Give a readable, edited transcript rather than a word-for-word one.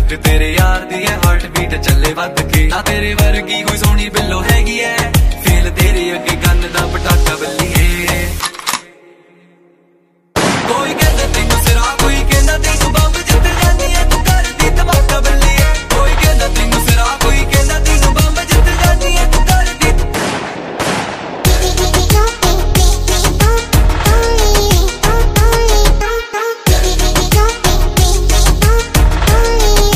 respect तेरे यार दी है, हार्ट बीट चले वध के ना तेरे वर्गी कोई सोहनी बिल्लो हैगी है, फील तेरे अगे गन दा पटाका